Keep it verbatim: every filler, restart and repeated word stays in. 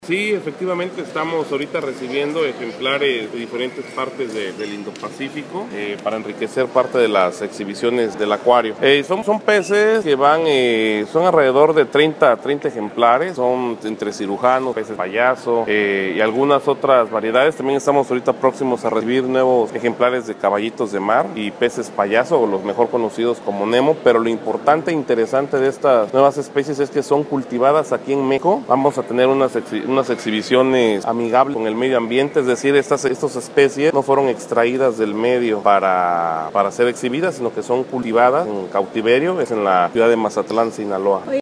Sí, efectivamente estamos ahorita recibiendo ejemplares de diferentes partes de, del Indo-Pacífico eh, para enriquecer parte de las exhibiciones del acuario. Eh, son, son peces que van, eh, son alrededor de treinta ejemplares, son entre cirujanos, peces payaso eh, y algunas otras variedades. También estamos ahorita próximos a recibir nuevos ejemplares de caballitos de mar y peces payaso, o los mejor conocidos como Nemo, pero lo importante e interesante de estas nuevas especies es que son cultivadas aquí en México. Vamos a tener unas unas exhibiciones amigables con el medio ambiente, es decir, estas, estas especies no fueron extraídas del medio para, para ser exhibidas, sino que son cultivadas en cautiverio, es en la ciudad de Mazatlán, Sinaloa.